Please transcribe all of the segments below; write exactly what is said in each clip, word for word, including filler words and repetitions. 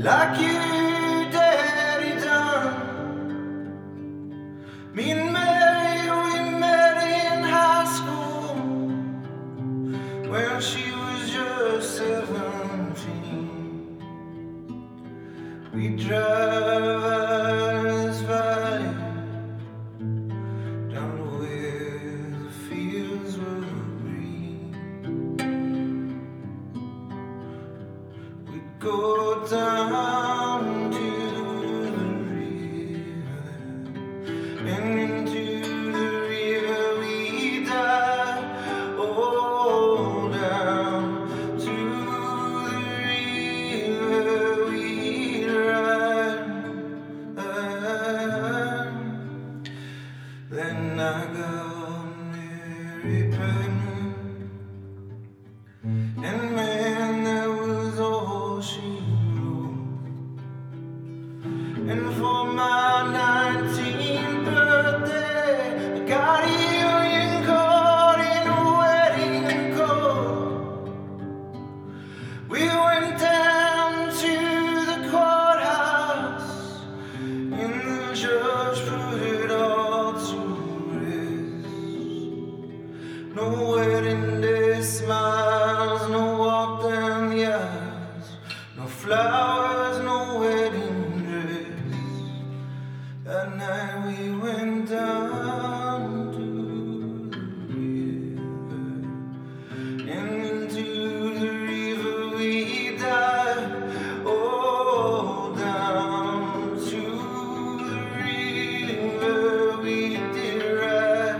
like you daddy done. Me and Mary, we met in high school when she was just seventeen. We drive Iris Valley down to where the fields were green. We go down to the river, and into the river we dive. Oh, down to the river we ride. Then I got Mary pregnant, and man, that was all she wrote. And for my nineteenth birthday, I got a union card in a wedding coat. We went down to the courthouse, and the judge put it all to rest. No wedding day smiles, no walk down the aisles, no flowers, no wedding dress. That night we went down to the river, and into the river we dive. Oh, down to the river we did ride.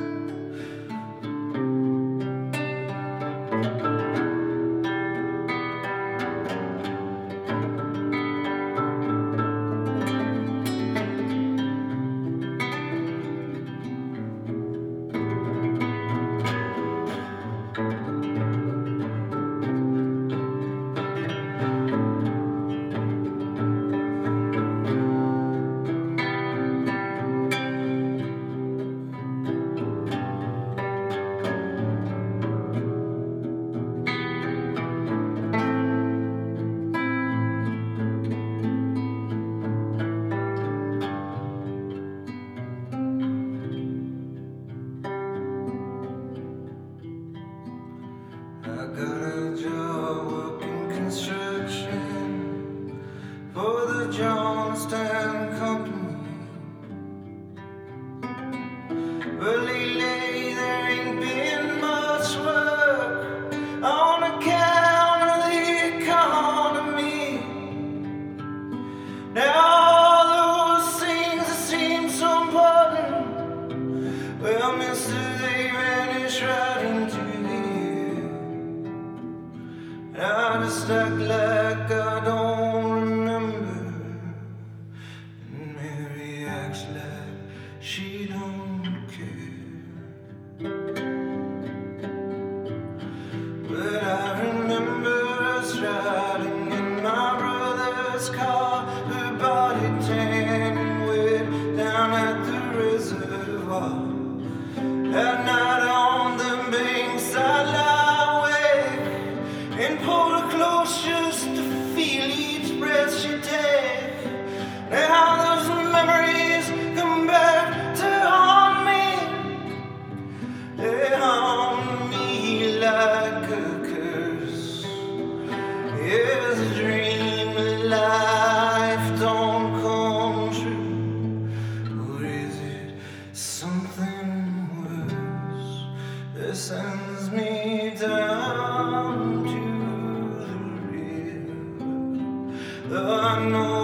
I got a job working construction for the Johnstown Company. But lately there ain't been much work on account of the economy. Now all those things that seem so important, well, mister, they vanish right into the air. I just act like I don't remember, and Mary acts like she don't care. But I remember us riding in my brother's car, her body tan and wet down at the reservoir. That night on the bankside lie awake and pulled her close just to feel each breath she take. Now those memories come back to haunt me. They haunt me like a curse. It's a dream that life don't come true, or is it something worse that sends me down to the river? I know